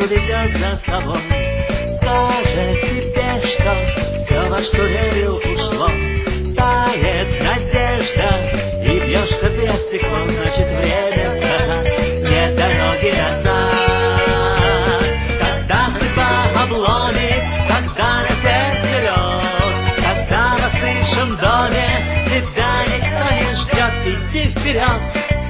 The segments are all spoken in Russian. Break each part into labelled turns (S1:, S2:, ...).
S1: поведет за собой. Скажет себе, что все, во что верил, ушло. Тает надежда, и бьешься ты о стекло, значит время скакать, нет дороги назад. Когда судьба обломит, когда на сердце лед, когда в остывшем доме тебя никто не ждет, иди вперед.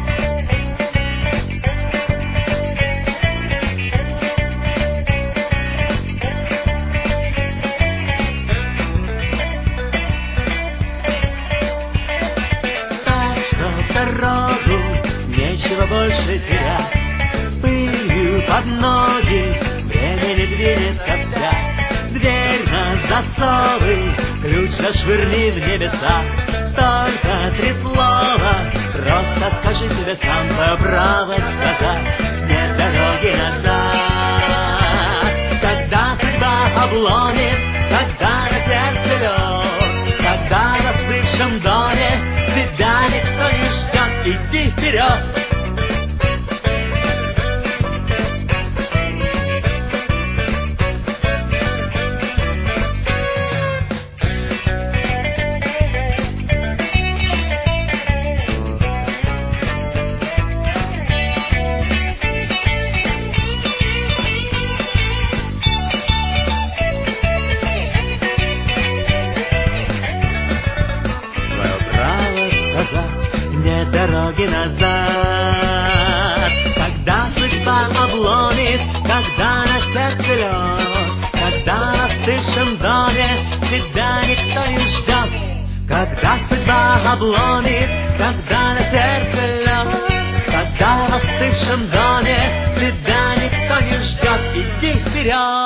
S1: Дорогу нечего больше терять, пылью под ноги времени двинется вспять. Дверь на засовы, ключ зашвырни в небеса. Только три слова, просто скажи себе сам, по правой сказать, нет дороги назад. Когда судьба обломит, когда на сердце лед, когда в остывшем доме тебя никто не ждет, иди вперед. Нет дороги назад. Когда судьба обломит, когда на сердце лед, когда в остывшем доме тебя никто не ждет. Когда судьба обломит, когда на сердце лед, когда в остывшем доме тебя никто не ждет, иди вперед.